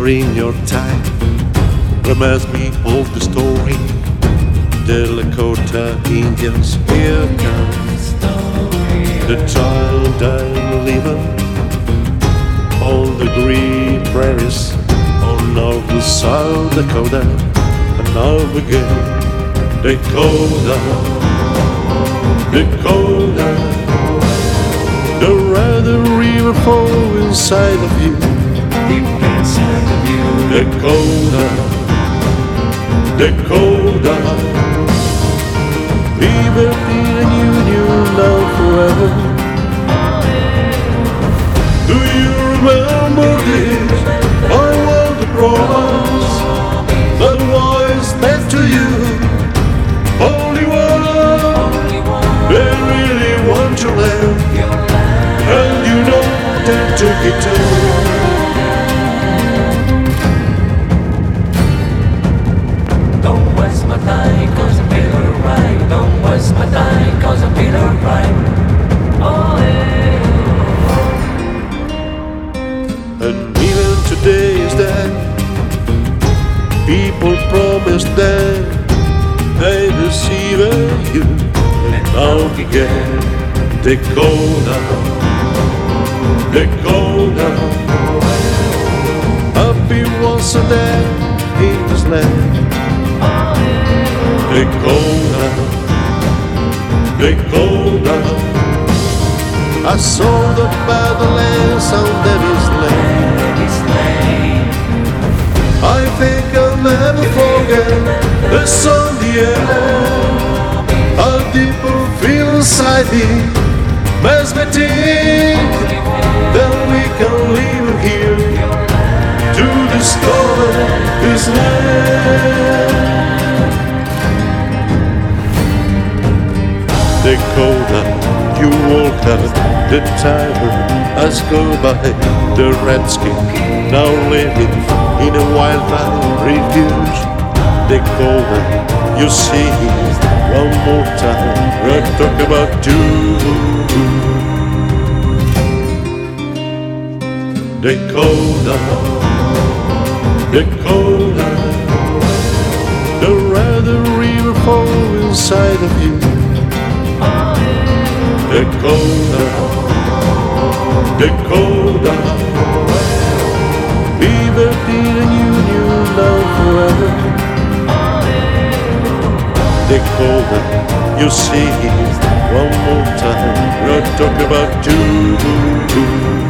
in your time reminds me of the story. The Lakota Indians, here comes the child I'm living on the green prairies on North to South Dakota. And now again, Dakota, Dakota, the red river flows inside of you, deep inside of you. Dakota, Dakota, liberty and union now forever. Do you remember this? I want to promise that voice back to you. Only one, they really want to live, and you know they took it too. Don't waste my time, cause I feel alright. Don't waste my time, cause I feel alright. Oh, yeah. And even today is that people promised that they deceive you. And now again, Dakota, Dakota, happy was a day in this land. Dakota, Dakota, I saw the Badlands on Devil's Lane. I think I'll never forget the sun, the air, how deeper feel inside me. Makes me think that we can live here to discover this land. Dakota, you walk out the tiger has go by. The redskin now living in a wildlife refuge. Dakota, you see one more time. I talk about you. Dakota, Dakota, the red river flows inside of you. Dakota, Dakota, liberty and union now forever. Dakota, you see one more time, I talk about you.